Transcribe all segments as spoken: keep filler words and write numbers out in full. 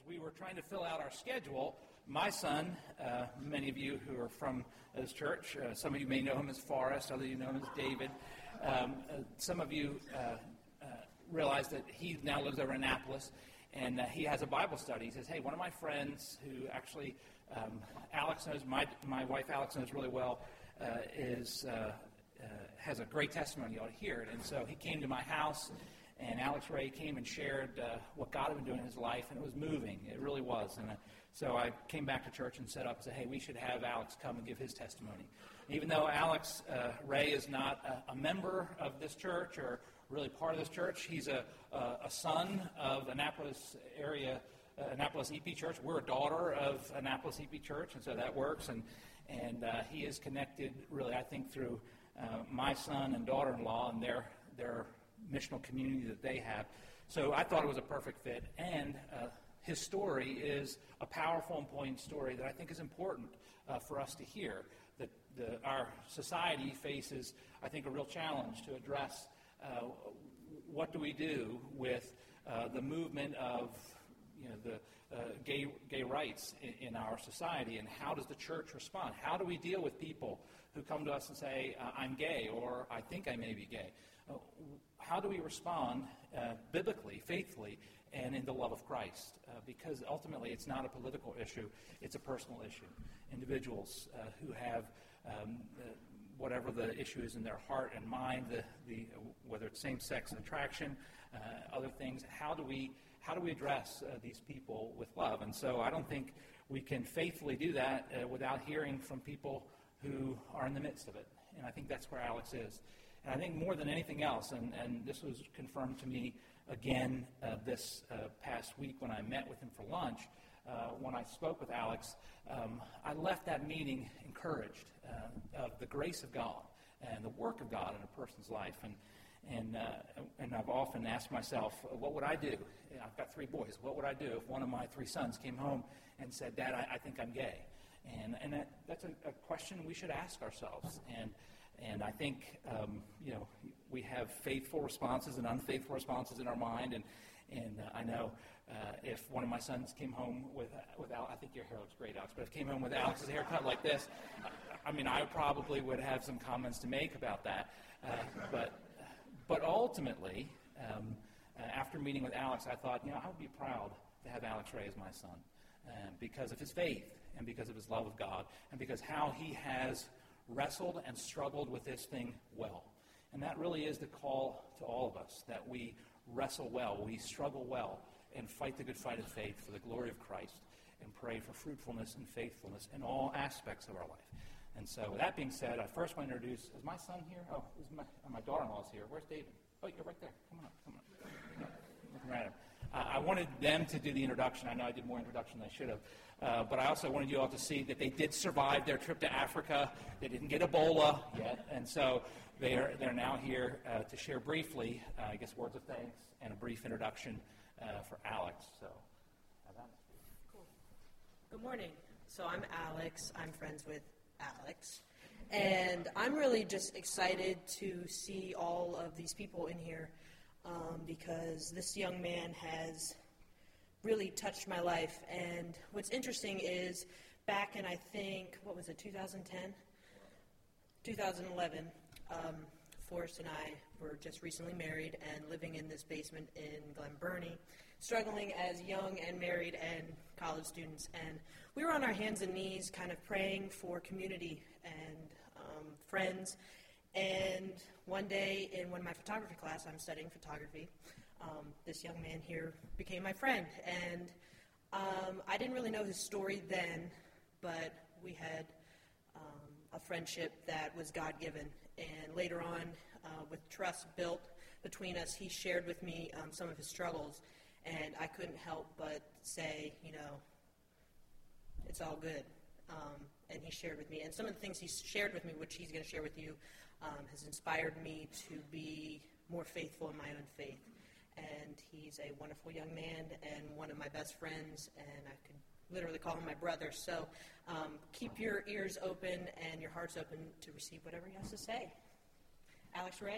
we were trying to fill out our schedule, my son, uh, many of you who are from this church, uh, some of you may know him as Forrest, others of you know him as David. Um, uh, some of you uh, uh, realize that he now lives over in Annapolis, and uh, he has a Bible study. He says, hey, one of my friends who actually um, Alex knows, my, my wife Alex knows really well, uh, is uh, uh, has a great testimony. You ought to hear it. And so he came to my house, and Alex Ray came and shared uh, what God had been doing in his life, and it was moving. It really was. And uh, so I came back to church and set up and said, hey, we should have Alex come and give his testimony. Even though Alex uh, Ray is not a, a member of this church or really part of this church, he's a, a, a son of Annapolis area, uh, Annapolis E P Church. We're a daughter of Annapolis E P Church, and so that works. And, and uh, he is connected, really, I think, through uh, my son and daughter-in-law and their their missional community that they have. So I thought it was a perfect fit, and uh, his story is a powerful and poignant story that I think is important uh, for us to hear. That the, our society faces, I think, a real challenge to address uh, what do we do with uh, the movement of you know, the uh, gay gay rights in, in our society, and how does the church respond? How do we deal with people who come to us and say, uh, I'm gay, or I think I may be gay? Uh, how do we respond uh, biblically, faithfully, and in the love of Christ? Uh, because ultimately it's not a political issue, it's a personal issue. Individuals uh, who have um, uh, whatever the issue is in their heart and mind, the, the, whether it's same-sex attraction, uh, other things, how do we how do we address uh, these people with love? And so I don't think we can faithfully do that uh, without hearing from people who are in the midst of it. And I think that's where Alex is. And I think more than anything else, and, and this was confirmed to me again uh, this uh, past week when I met with him for lunch, uh, when I spoke with Alex, um, I left that meeting encouraged uh, of the grace of God and the work of God in a person's life. And and uh, and I've often asked myself, what would I do? I've got three boys. What would I do if one of my three sons came home and said, Dad, I, I think I'm gay? And and that, that's a, a question we should ask ourselves. And And I think, um, you know, we have faithful responses and unfaithful responses in our mind. And and uh, I know uh, if one of my sons came home with, with Al, I think your hair looks great, Alex, but if came home with Alex's haircut like this, I, I mean, I probably would have some comments to make about that. Uh, but but ultimately, um, uh, after meeting with Alex, I thought, you know, I would be proud to have Alex Ray as my son uh, because of his faith and because of his love of God and because how he has wrestled and struggled with this thing well. And that really is the call to all of us, that we wrestle well, we struggle well, and fight the good fight of faith for the glory of Christ, and pray for fruitfulness and faithfulness in all aspects of our life. And so with that being said, I first want to introduce, is my son here? Oh, is my, oh, my daughter-in-law's here. Where's David? Oh, you're right there. Come on up, come on up. Looking right at him. Uh, I wanted them to do the introduction. I know I did more introduction than I should have. Uh, but I also wanted you all to see that they did survive their trip to Africa. They didn't get Ebola yet. And so they're, they're now here uh, to share briefly, uh, I guess, words of thanks and a brief introduction uh, for Alex. So, have that. Cool. Good morning. So I'm Alex. I'm friends with Alex. And I'm really just excited to see all of these people in here um, because this young man has really touched my life. And what's interesting is back in, I think, what was it, two thousand ten? two thousand eleven, um, Forrest and I were just recently married and living in this basement in Glen Burnie, struggling as young and married and college students. And we were on our hands and knees kind of praying for community and um, friends. And one day in one of my photography class, I'm studying photography, Um, this young man here became my friend, and um, I didn't really know his story then, but we had um, a friendship that was God-given, and later on, uh, with trust built between us, he shared with me um, some of his struggles, and I couldn't help but say, you know, it's all good, um, and he shared with me, and some of the things he shared with me, which he's going to share with you, um, has inspired me to be more faithful in my own faith. And he's a wonderful young man and one of my best friends, and I could literally call him my brother. So um, keep your ears open and your hearts open to receive whatever he has to say. Alex Ray.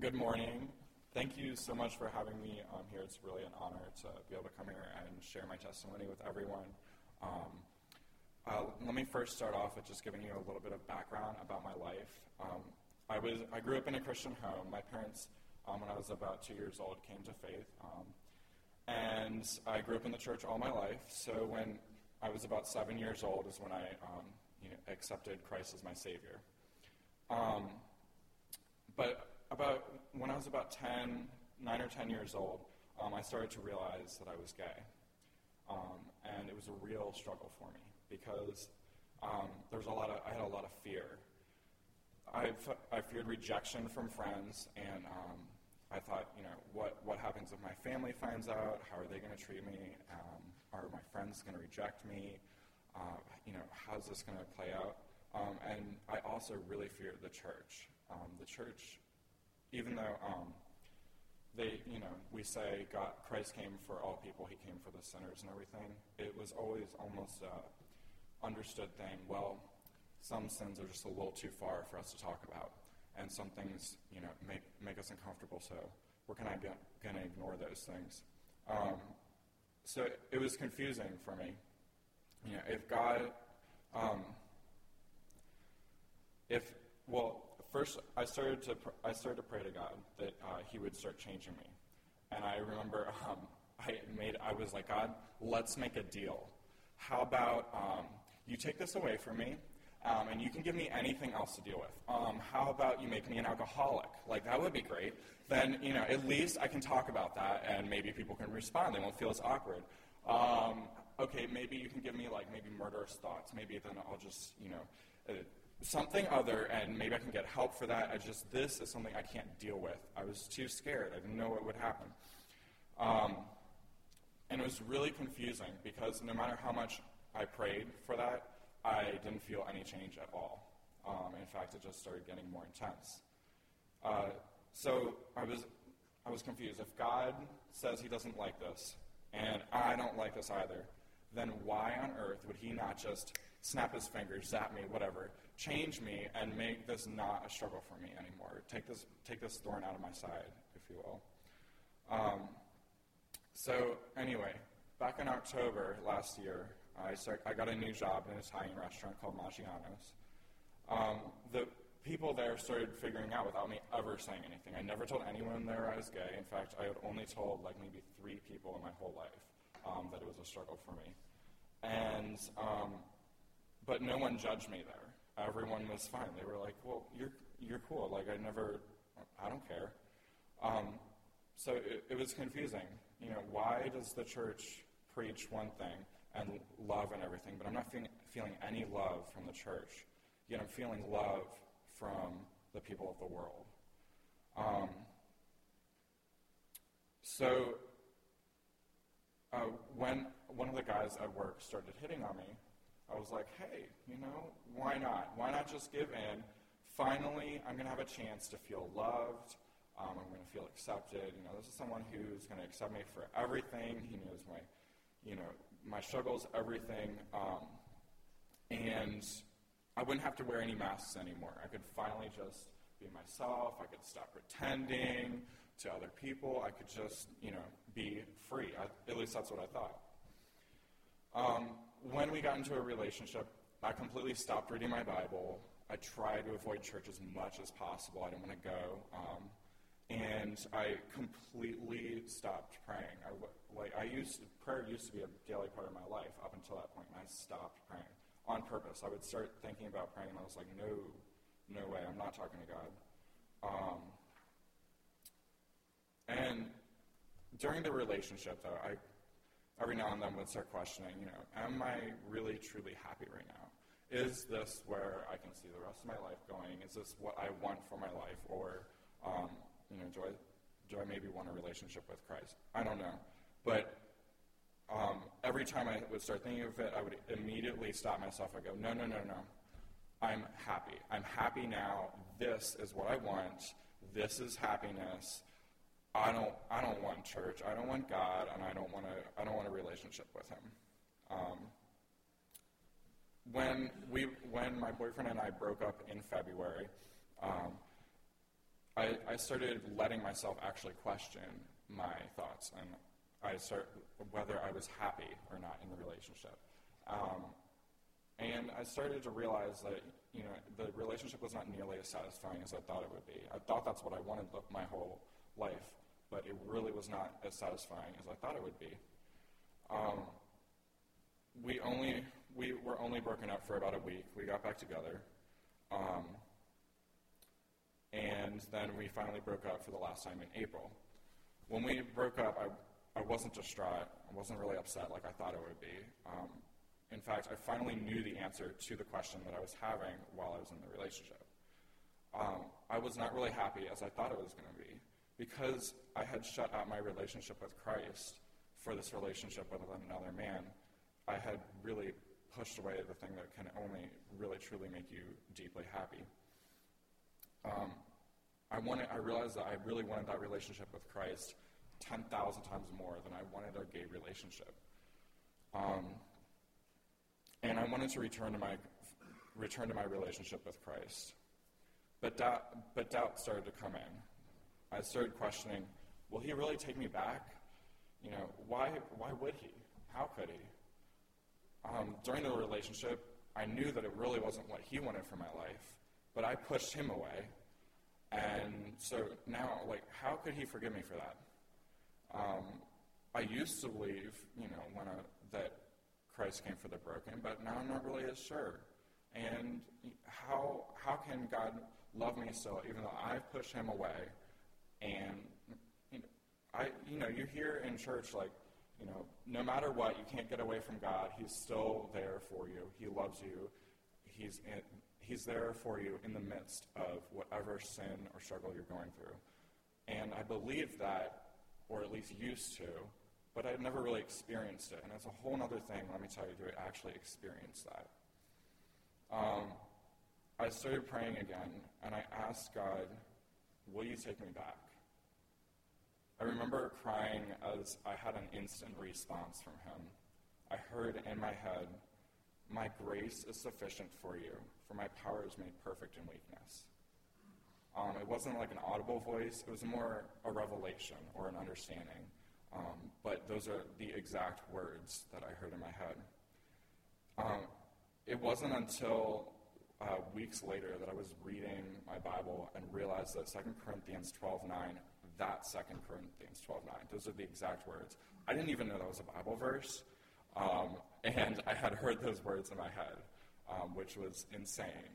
good morning. Thank you so much for having me um, here. It's really an honor to be able to come here and share my testimony with everyone. Um, uh, let me first start off with just giving you a little bit of background about my life. Um, I was I grew up in a Christian home. My parents, um, when I was about two years old, came to faith. Um, and I grew up in the church all my life. So when I was about seven years old is when I um, you know, accepted Christ as my Savior. Um, but about when I was about ten, nine or ten years old, um, I started to realize that I was gay. Um, and it was a real struggle for me because um, there was a lot of, I had a lot of fear. I, f- I feared rejection from friends, and um, I thought, you know, what, what happens if my family finds out? How are they going to treat me? Um, are my friends going to reject me? Uh, you know, how's this going to play out? Um, and I also really feared the church. Um, the church, even though um, they, you know, we say God, Christ came for all people, he came for the sinners and everything, it was always almost a understood thing, well, some sins are just a little too far for us to talk about, and some things, you know, make make us uncomfortable, so we're kind of going to ignore those things. Um, so it, it was confusing for me. You know, if God, um, if, well, first I started to pr- I started to pray to God that uh, he would start changing me. And I remember um, I made, I was like, God, let's make a deal. How about um, you take this away from me, um, and you can give me anything else to deal with. Um, how about you make me an alcoholic? Like, that would be great. Then, you know, at least I can talk about that, and maybe people can respond. They won't feel as awkward. Um, okay, maybe you can give me, like, maybe murderous thoughts. Maybe then I'll just, you know, uh, something other, and maybe I can get help for that. I just, this is something I can't deal with. I was too scared. I didn't know what would happen. Um, and it was really confusing because no matter how much I prayed for that, I didn't feel any change at all. Um, in fact, it just started getting more intense. Uh, so I was, I was confused. If God says he doesn't like this, and I don't like this either, then why on earth would he not just snap his fingers, zap me, whatever, change me, and make this not a struggle for me anymore? Take this, take this thorn out of my side, if you will. Um, so anyway, back in October last year, I, start, I got a new job in an Italian restaurant called Maggiano's. Um, the people there started figuring out without me ever saying anything. I never told anyone there I was gay. In fact, I had only told like maybe three people in my whole life um, that it was a struggle for me. And um, but no one judged me there. Everyone was fine. They were like, "Well, you're you're cool. Like I never, I don't care." Um, so it, it was confusing. You know, why does the church preach one thing and love and everything, but I'm not feeling, feeling any love from the church, yet I'm feeling love from the people of the world. Um, so uh, when one of the guys at work started hitting on me, I was like, hey, you know, why not? Why not just give in? Finally, I'm going to have a chance to feel loved. Um, I'm going to feel accepted. You know, this is someone who's going to accept me for everything. He knows my, you know, my struggles, everything, um, and I wouldn't have to wear any masks anymore. I could finally just be myself. I could stop pretending to other people. I could just, you know, be free. I, at least that's what I thought. Um, when we got into a relationship, I completely stopped reading my Bible. I tried to avoid church as much as possible. I didn't want to go. Um, And I completely stopped praying. I, like I used to, prayer used to be a daily part of my life up until that point, and I stopped praying on purpose. I would start thinking about praying, and I was like, no, no way, I'm not talking to God. Um, and during the relationship, though, I every now and then would start questioning, you know, am I really, truly happy right now? Is this where I can see the rest of my life going? Is this what I want for my life? Or, um, you know, do I, do I maybe want a relationship with Christ? I don't know. But um, every time I would start thinking of it, I would immediately stop myself. I go, no, no, no, no. I'm happy. I'm happy now. This is what I want. This is happiness. I don't. I don't want church. I don't want God, and I don't want to. I don't want a relationship with Him. Um, when we, when my boyfriend and I broke up in February, um, I, I started letting myself actually question my thoughts, and I start whether I was happy or not in the relationship. Um, and I started to realize that, you know, the relationship was not nearly as satisfying as I thought it would be. I thought that's what I wanted my whole life, but it really was not as satisfying as I thought it would be. Um, we only we were only broken up for about a week. We got back together, um, and then we finally broke up for the last time in April. When we broke up, I, I wasn't distraught. I wasn't really upset like I thought it would be. Um, in fact, I finally knew the answer to the question that I was having while I was in the relationship. Um, I was not really happy as I thought it was going to be, because I had shut out my relationship with Christ for this relationship with another man. I had really pushed away the thing that can only really truly make you deeply happy. Um, I wanted. I realized that I really wanted that relationship with Christ ten thousand times more than I wanted a gay relationship. Um, and I wanted to return to my return to my relationship with Christ. But doubt, but doubt started to come in. I started questioning, will he really take me back? You know, why why would he? How could he? Um, during the relationship, I knew that it really wasn't what he wanted for my life, but I pushed him away. And so now, like, how could he forgive me for that? Um, I used to believe, you know, when I, that Christ came for the broken, but now I'm not really as sure. And how how can God love me still, even though I've pushed him away? And you know, I you know you hear in church, like, you know, no matter what, you can't get away from God. He's still there for you. He loves you. He's in, he's there for you in the midst of whatever sin or struggle you're going through. And I believed that, or at least used to, but I'd never really experienced it. And it's a whole other thing, let me tell you, to actually experience that. Um, I started praying again, and I asked God, will you take me back? I remember crying as I had an instant response from him. I heard in my head, my grace is sufficient for you, for my power is made perfect in weakness. Um, it wasn't like an audible voice, it was more a revelation or an understanding. Um, but those are the exact words that I heard in my head. Um, it wasn't until uh, weeks later that I was reading my Bible and realized that Second Corinthians twelve nine, that Second Corinthians twelve nine, those are the exact words. I didn't even know that was a Bible verse, um, and I had heard those words in my head, um, which was insane.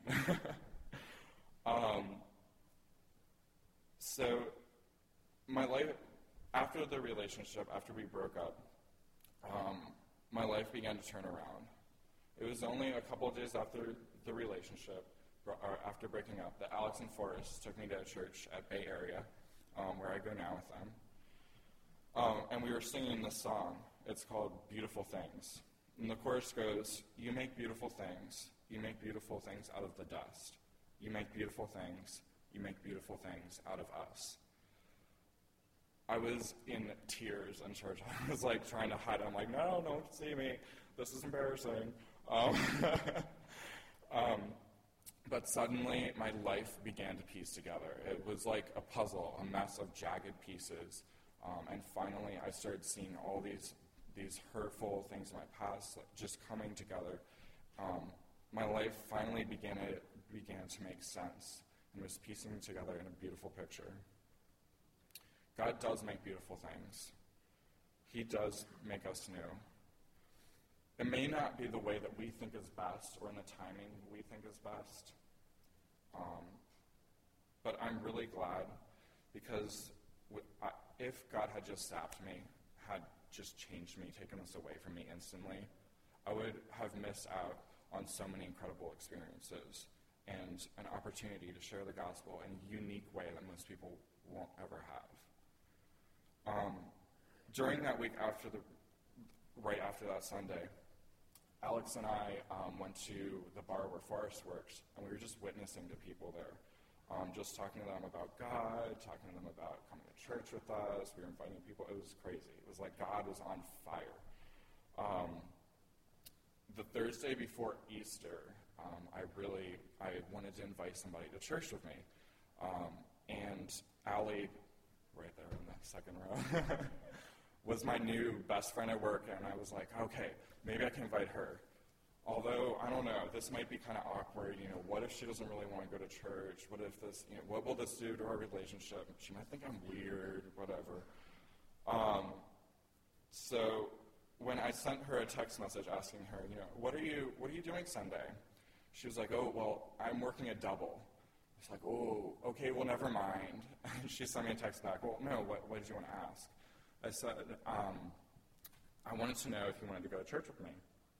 um, so my life, after the relationship, after we broke up, um, my life began to turn around. It was only a couple of days after the relationship, or after breaking up, that Alex and Forrest took me to a church at Bay Area, um, where I go now with them. Um, and we were singing this song. It's called Beautiful Things. And the chorus goes, you make beautiful things. You make beautiful things out of the dust. You make beautiful things. You make beautiful things out of us. I was in tears in church. I was like trying to hide it. I'm like, no, don't see me. This is embarrassing. Um, um, but suddenly my life began to piece together. It was like a puzzle, a mess of jagged pieces. Um, and finally I started seeing all these these hurtful things in my past like, just coming together. Um, my life finally began to, began to make sense and was piecing together in a beautiful picture. God does make beautiful things. He does make us new. It may not be the way that we think is best or in the timing we think is best, um, but I'm really glad because w- I, if God had just stopped me, had just changed me, taken this away from me instantly, I would have missed out on so many incredible experiences and an opportunity to share the gospel in a unique way that most people won't ever have. Um, during that week after the, right after that Sunday, Alex and I um, went to the bar where Forrest works, and we were just witnessing to people there, um, just talking to them about God, talking to them about coming to church with us. We were inviting people. It was crazy. It was like God was on fire. Um, the Thursday before Easter, um, I really I wanted to invite somebody to church with me. Um, and Allie, right there in the second row, was my new best friend at work, and I was like, okay, maybe I can invite her. Although, I don't know, this might be kind of awkward, you know, what if she doesn't really want to go to church? What if this, you know, what will this do to our relationship? She might think I'm weird, whatever. Um, so when I sent her a text message asking her, you know, what are you, what are you doing Sunday? She was like, oh, well, I'm working a double. I was like, oh, okay, well, never mind. She sent me a text back, well, no, what, what did you want to ask? I said, um, I wanted to know if you wanted to go to church with me.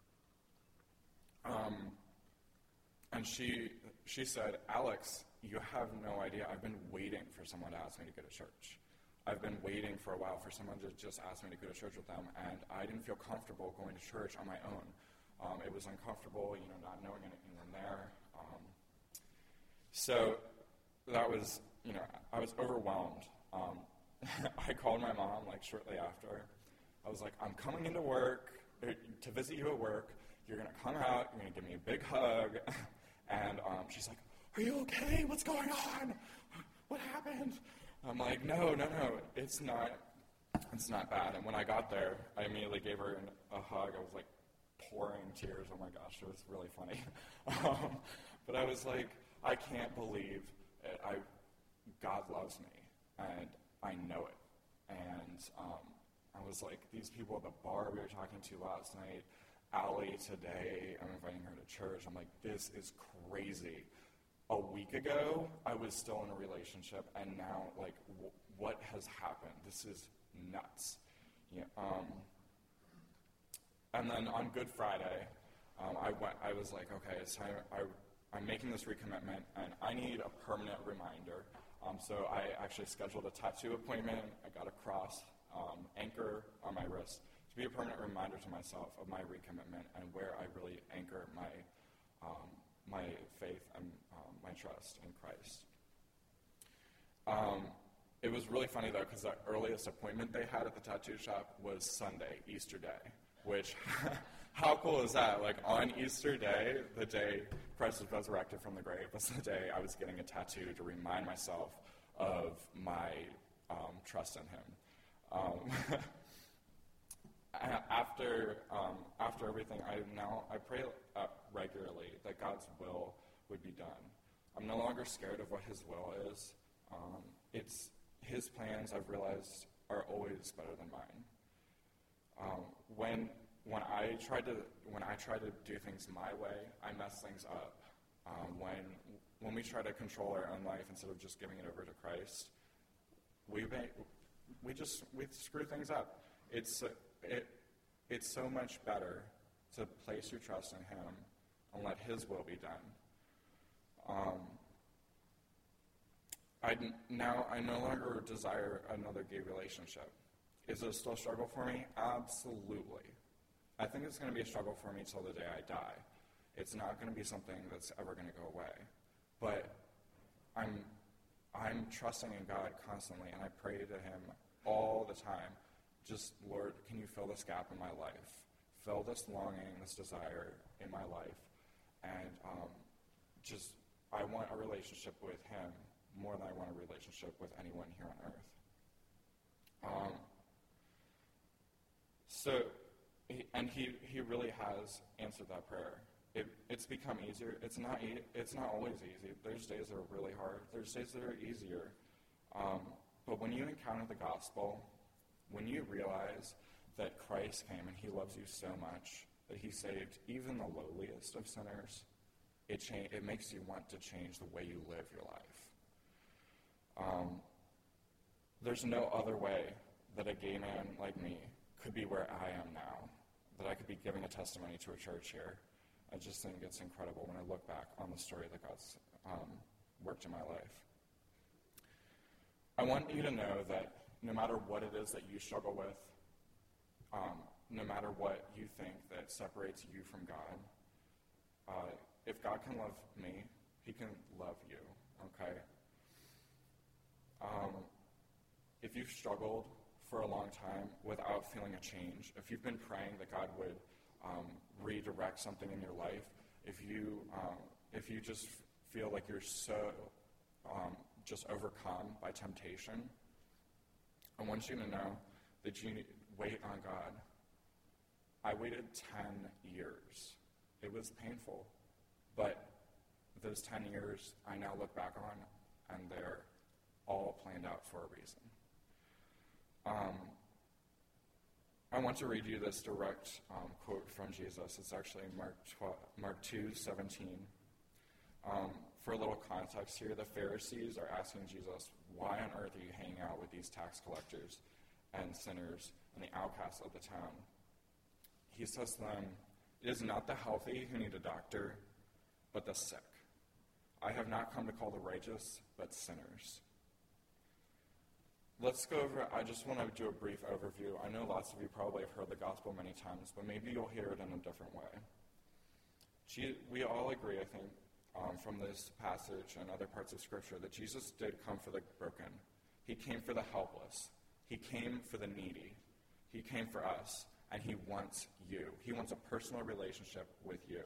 Um, and she she said, Alex, you have no idea. I've been waiting for someone to ask me to go to church. I've been waiting for a while for someone to just ask me to go to church with them, and I didn't feel comfortable going to church on my own. Um, it was uncomfortable, you know, not knowing anyone there. Um, so that was, you know, I was overwhelmed. Um, I called my mom, like, shortly after. I was like, I'm coming into work, to visit you at work. You're going to come out, you're going to give me a big hug, and um, she's like, are you okay? What's going on? What happened? I'm like, no, no, no, it's not, it's not bad. And when I got there, I immediately gave her an, a hug. I was like pouring tears. Oh my gosh, it was really funny. um, but I was like, I can't believe it. I, God loves me, and I know it. And um, I was like, these people at the bar we were talking to last night, Allie today, I'm inviting her to church. I'm like, this is crazy. A week ago, I was still in a relationship, and now, like, w- what has happened? This is nuts. Yeah, um, and then on Good Friday, um, I went. I was like, okay, it's time. I, I'm making this recommitment, and I need a permanent reminder. Um, so I actually scheduled a tattoo appointment. I got a cross um, anchor on my wrist to be a permanent reminder to myself of my recommitment and where I really anchor my um, my faith and um, my trust in Christ. Um, it was really funny, though, because the earliest appointment they had at the tattoo shop was Sunday, Easter Day, which, how cool is that? Like, on Easter Day, the day Christ was resurrected from the grave, was the day I was getting a tattoo to remind myself of my um, trust in him. Um, After um, after everything, I now I pray uh, regularly that God's will would be done. I'm no longer scared of what His will is. Um, it's His plans, I've realized, are always better than mine. Um, when when I try to when I try to do things my way, I mess things up. Um, when when we try to control our own life instead of just giving it over to Christ, we make, we just we screw things up. It's uh, It, it's so much better to place your trust in Him and let His will be done. Um, I now I no longer desire another gay relationship. Is it still a struggle for me? Absolutely. I think it's going to be a struggle for me till the day I die. It's not going to be something that's ever going to go away. But I'm I'm trusting in God constantly, and I pray to Him all the time. Just, Lord, can you fill this gap in my life? Fill this longing, this desire in my life. And um, just, I want a relationship with Him more than I want a relationship with anyone here on earth. Um, so, he, and he, he really has answered that prayer. It, it's become easier. It's not e- It's not always easy. There's days that are really hard. There's days that are easier. Um, but when you encounter the gospel, when you realize that Christ came and He loves you so much that He saved even the lowliest of sinners, it cha- it makes you want to change the way you live your life. Um, there's no other way that a gay man like me could be where I am now, that I could be giving a testimony to a church here. I just think it's incredible when I look back on the story that God's um, worked in my life. I want you to know that no matter what it is that you struggle with, um, no matter what you think that separates you from God, uh, if God can love me, He can love you, okay? Um, if you've struggled for a long time without feeling a change, if you've been praying that God would um, redirect something in your life, if you um, if you just feel like you're so um, just overcome by temptation, I want you to know that you need, wait on God. I waited ten years. It was painful, but those ten years I now look back on, and they're all planned out for a reason. Um, I want to read you this direct um, quote from Jesus. It's actually Mark twelve, Mark two seventeen. Um, for a little context here, the Pharisees are asking Jesus, why on earth are you hanging out with these tax collectors and sinners and the outcasts of the town? He says to them, it is not the healthy who need a doctor, but the sick. I have not come to call the righteous, but sinners. Let's go over, I just want to do a brief overview. I know lots of you probably have heard the gospel many times, but maybe you'll hear it in a different way. We all agree, I think, um, from this passage and other parts of Scripture, that Jesus did come for the broken. He came for the helpless. He came for the needy. He came for us, and he wants you. He wants a personal relationship with you.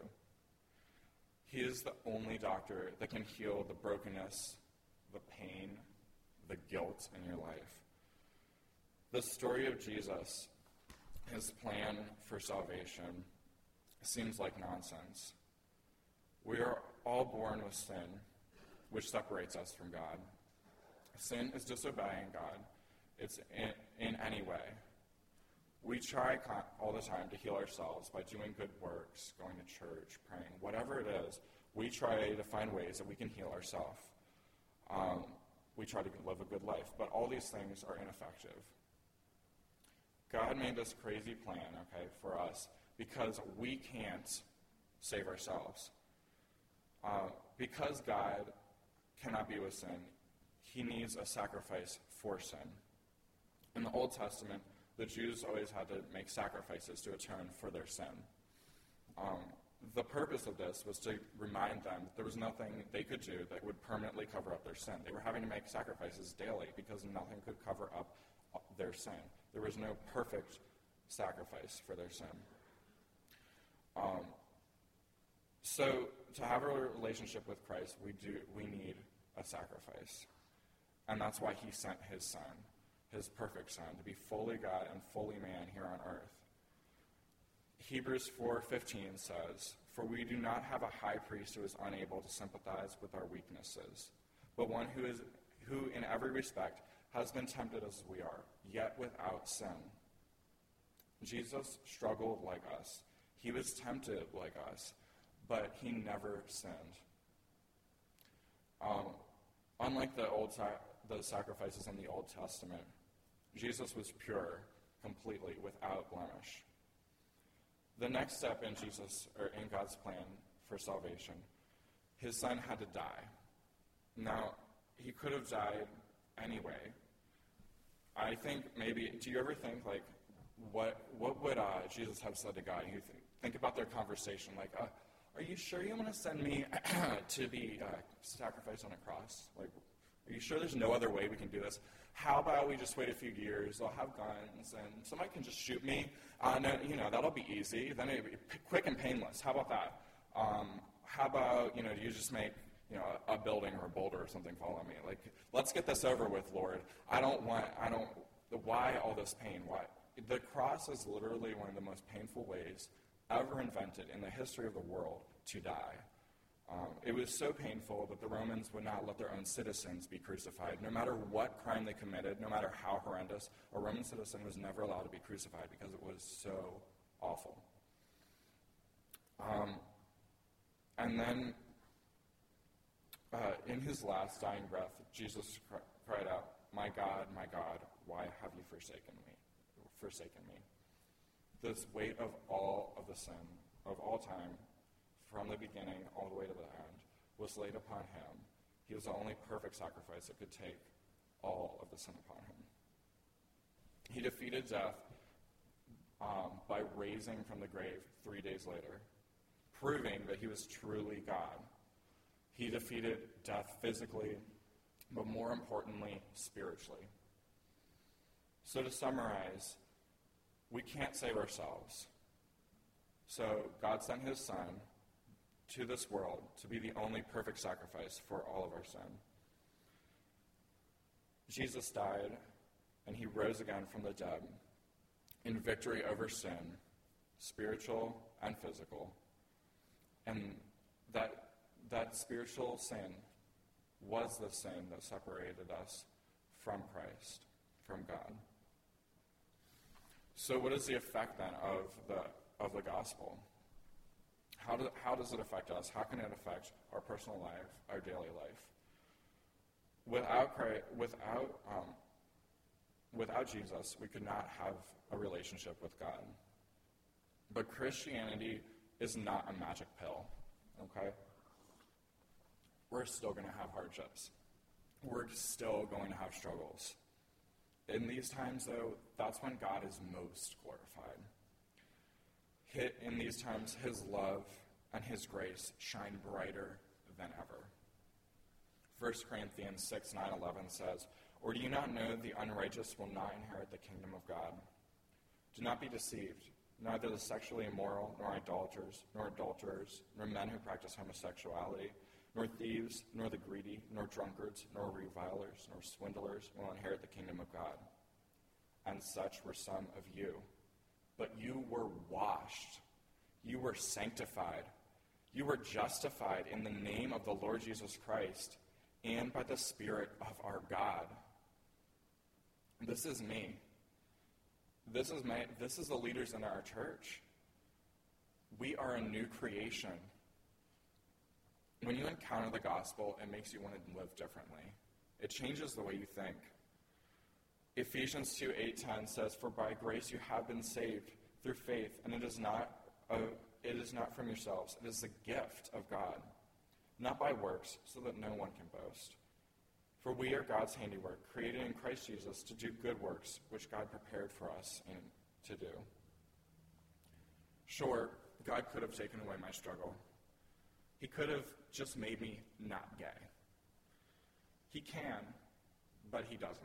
He is the only doctor that can heal the brokenness, the pain, the guilt in your life. The story of Jesus, his plan for salvation, seems like nonsense. We are all born with sin, which separates us from God. Sin is disobeying God. It's in, in any way. We try con- all the time to heal ourselves by doing good works, going to church, praying, whatever it is. We try to find ways that we can heal ourselves. Um, we try to live a good life, but all these things are ineffective. God made this crazy plan, okay, for us because we can't save ourselves. Uh, because God cannot be with sin, he needs a sacrifice for sin. In the Old Testament, the Jews always had to make sacrifices to atone for their sin. Um, the purpose of this was to remind them that there was nothing they could do that would permanently cover up their sin. They were having to make sacrifices daily because nothing could cover up their sin. There was no perfect sacrifice for their sin. Um, so to have a relationship with Christ, we do we need a sacrifice. And that's why he sent his son, his perfect son, to be fully God and fully man here on earth. Hebrews four fifteen says, for we do not have a high priest who is unable to sympathize with our weaknesses, but one who is who in every respect has been tempted as we are, yet without sin. Jesus struggled like us. He was tempted like us, but he never sinned. Um, unlike the old sa- the sacrifices in the Old Testament, Jesus was pure, completely, without blemish. The next step in Jesus, or in God's plan for salvation, his son had to die. Now, he could have died anyway. I think maybe, do you ever think, like, what what would uh, Jesus have said to God? You think, think about their conversation, like, uh, are you sure you want to send me to be uh, sacrificed on a cross? Like, are you sure there's no other way we can do this? How about we just wait a few years? I'll have guns, and somebody can just shoot me. Uh, no, you know, that'll be easy. Then it'll be quick and painless. How about that? Um, how about, you know, you just make, you know, a, a building or a boulder or something fall on me? Like, let's get this over with, Lord. I don't want, I don't, why all this pain? Why? The cross is literally one of the most painful ways ever invented in the history of the world to die. Um, it was so painful that the Romans would not let their own citizens be crucified. No matter what crime they committed, no matter how horrendous, a Roman citizen was never allowed to be crucified because it was so awful. Um, and then, uh, in his last dying breath, Jesus cr- cried out, my God, my God, why have you forsaken me? Forsaken me. This weight of all of the sin of all time, from the beginning all the way to the end, was laid upon him. He was the only perfect sacrifice that could take all of the sin upon him. He defeated death um, by raising from the grave three days later, proving that he was truly God. He defeated death physically, but more importantly, spiritually. So to summarize, we can't save ourselves. So God sent his son to this world to be the only perfect sacrifice for all of our sin. Jesus died, and he rose again from the dead in victory over sin, spiritual and physical. And that that spiritual sin was the sin that separated us from Christ, from God. So what is the effect then of the of the gospel? How do, how does it affect us? How can it affect our personal life, our daily life? Without Christ, without um, without Jesus, we could not have a relationship with God. But Christianity is not a magic pill, okay? We're still going to have hardships. We're still going to have struggles. In these times, though, that's when God is most glorified. In these times, his love and his grace shine brighter than ever. First Corinthians six, nine, eleven says, "Or do you not know the unrighteous will not inherit the kingdom of God? Do not be deceived. Neither the sexually immoral, nor idolaters, nor adulterers, nor men who practice homosexuality, nor thieves, nor the greedy, nor drunkards, nor revilers, nor swindlers will inherit the kingdom of God. And such were some of you. But you were washed. You were sanctified. You were justified in the name of the Lord Jesus Christ and by the Spirit of our God." This is me. This is my. This is the leaders in our church. We are a new creation. When you encounter the gospel, it makes you want to live differently. It changes the way you think. Ephesians two, eight, ten says, "For by grace you have been saved through faith, and it is not a, it is not from yourselves. It is the gift of God, not by works, so that no one can boast. For we are God's handiwork, created in Christ Jesus to do good works, which God prepared for us in, to do." Sure, God could have taken away my struggle. He could have just made me not gay. He can, but he doesn't.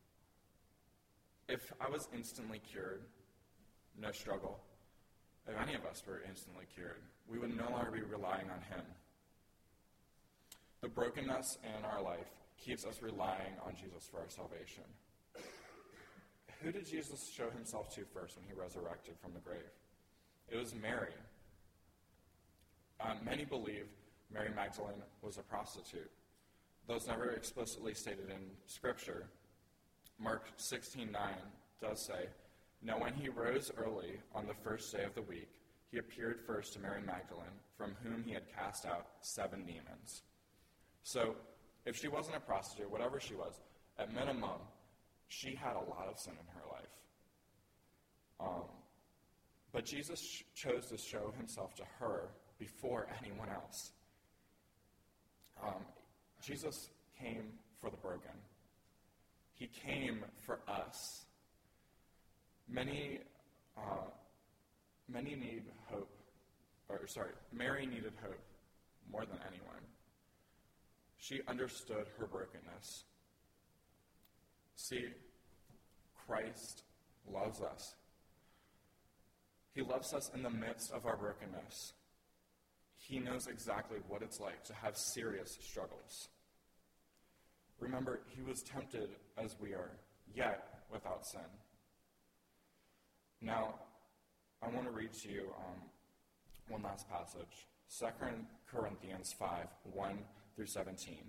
If I was instantly cured, no struggle, if any of us were instantly cured, we would no longer be relying on him. The brokenness in our life keeps us relying on Jesus for our salvation. Who did Jesus show himself to first when he resurrected from the grave? It was Mary. Um, many believe Mary Magdalene was a prostitute. Though it's never explicitly stated in Scripture, Mark sixteen nine does say, "Now when he rose early on the first day of the week, he appeared first to Mary Magdalene, from whom he had cast out seven demons." So, if she wasn't a prostitute, whatever she was, at minimum, she had a lot of sin in her life. Um, but Jesus ch- chose to show himself to her before anyone else. Um, Jesus came for the broken. He came for us. Many, uh, many need hope, or sorry, Mary needed hope more than anyone. She understood her brokenness. See, Christ loves us. He loves us in the midst of our brokenness. He knows exactly what it's like to have serious struggles. Remember, he was tempted as we are, yet without sin. Now, I want to read to you um, one last passage. Second Corinthians five, one through seventeen.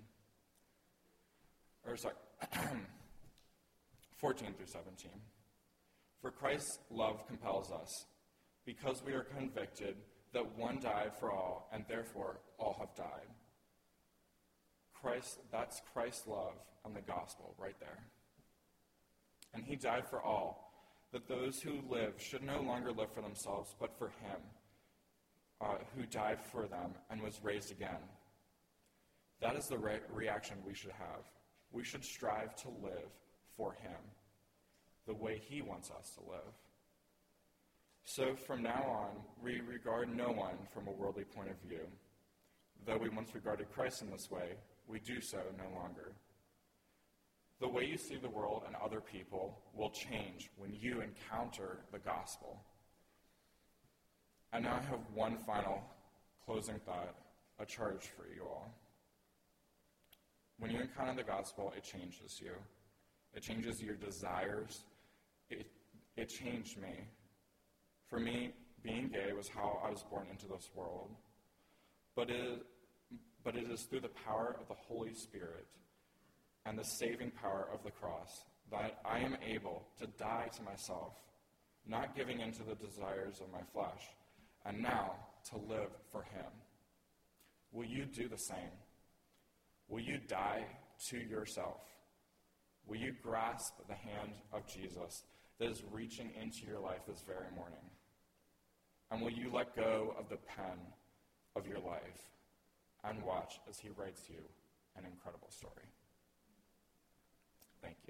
Or sorry, fourteen through seventeen. "For Christ's love compels us, because we are convicted that one died for all, and therefore all have died." Christ, that's Christ's love and the gospel right there. "And he died for all, that those who live should no longer live for themselves, but for him, uh, who died for them and was raised again." That is the re- reaction we should have. We should strive to live for him, the way he wants us to live. So from now on, we regard no one from a worldly point of view. Though we once regarded Christ in this way, we do so no longer. The way you see the world and other people will change when you encounter the gospel. And now I have one final closing thought, a charge for you all. When you encounter the gospel, it changes you. It changes your desires. It, it changed me. For me, being gay was how I was born into this world. But it, but it is through the power of the Holy Spirit and the saving power of the cross that I am able to die to myself, not giving in to the desires of my flesh, and now to live for Him. Will you do the same? Will you die to yourself? Will you grasp the hand of Jesus that is reaching into your life this very morning? And will you let go of the pen of your life and watch as He writes you an incredible story? Thank you.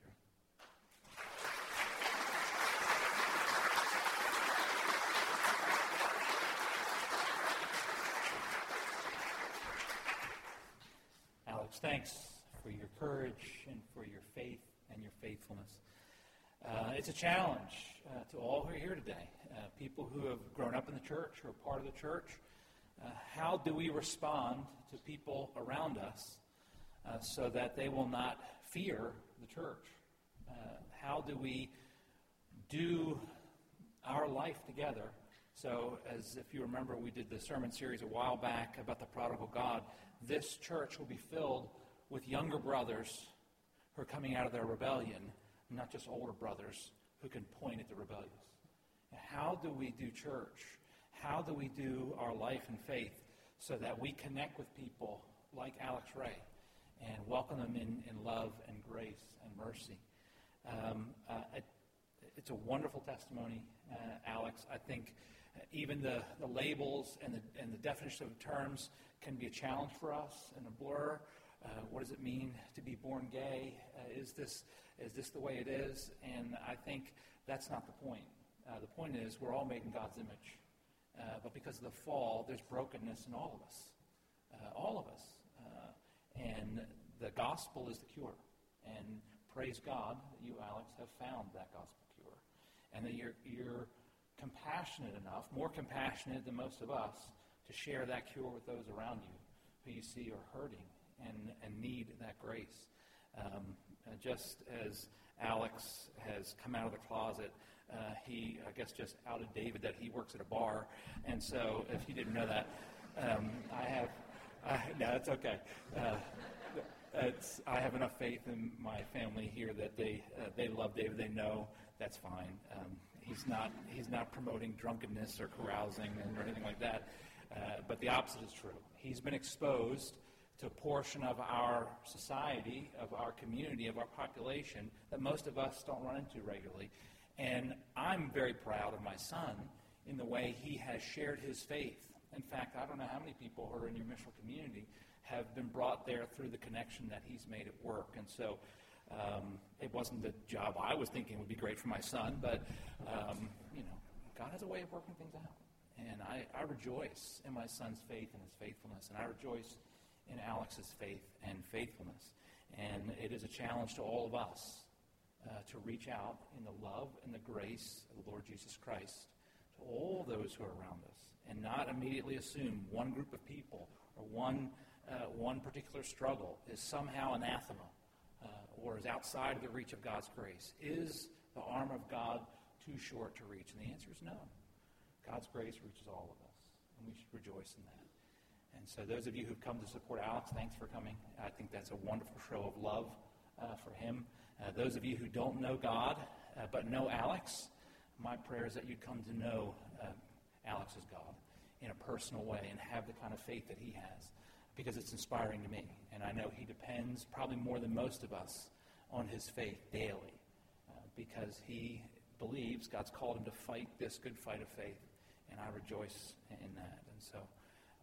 Alex, thanks for your courage and for your faith and your faithfulness. Uh, it's a challenge uh, to all who are here today, uh, people who have grown up in the church or are part of the church. Uh, how do we respond to people around us uh, so that they will not fear the church? Uh, how do we do our life together? So, as if you remember, we did the sermon series a while back about the prodigal God. This church will be filled with younger brothers who are coming out of their rebellion, not just older brothers who can point at the rebellious. How do we do church? How do we do our life and faith so that we connect with people like Alex Ray and welcome them in, in love and grace and mercy? Um, uh, it, it's a wonderful testimony, uh, Alex. I think even the, the labels and the, and the definition of terms can be a challenge for us and a blur. Uh, what does it mean to be born gay? Uh, is this is this the way it is? And I think that's not the point. Uh, the point is we're all made in God's image. Uh, but because of the fall, there's brokenness in all of us. Uh, all of us. Uh, and the gospel is the cure. And praise God that you, Alex, have found that gospel cure. And that you're, you're compassionate enough, more compassionate than most of us, to share that cure with those around you who you see are hurting and, and need that grace. Um, uh, just as Alex has come out of the closet, uh, he, I guess, just outed David that he works at a bar. And so, if you didn't know that, um, I have, I, no, it's okay. Uh, it's, I have enough faith in my family here that they uh, they love David. They know that's fine. Um, he's not he's not promoting drunkenness or carousing or anything like that. Uh, but the opposite is true. He's been exposed to a portion of our society, of our community, of our population that most of us don't run into regularly. And I'm very proud of my son in the way he has shared his faith. In fact, I don't know how many people who are in your missional community have been brought there through the connection that he's made at work. And so um, it wasn't the job I was thinking would be great for my son, but, um, you know, God has a way of working things out. And I, I rejoice in my son's faith and his faithfulness, and I rejoice in Alex's faith and faithfulness. And it is a challenge to all of us uh, to reach out in the love and the grace of the Lord Jesus Christ to all those who are around us, and not immediately assume one group of people or one uh, one particular struggle is somehow anathema uh, or is outside of the reach of God's grace. Is the arm of God too short to reach? And the answer is no. God's grace reaches all of us, and we should rejoice in that. And so those of you who've come to support Alex, thanks for coming. I think that's a wonderful show of love uh, for him. Uh, those of you who don't know God uh, but know Alex, my prayer is that you come to know uh, Alex as God in a personal way and have the kind of faith that he has, because it's inspiring to me. And I know he depends, probably more than most of us, on his faith daily uh, because he believes God's called him to fight this good fight of faith, and I rejoice in that. And so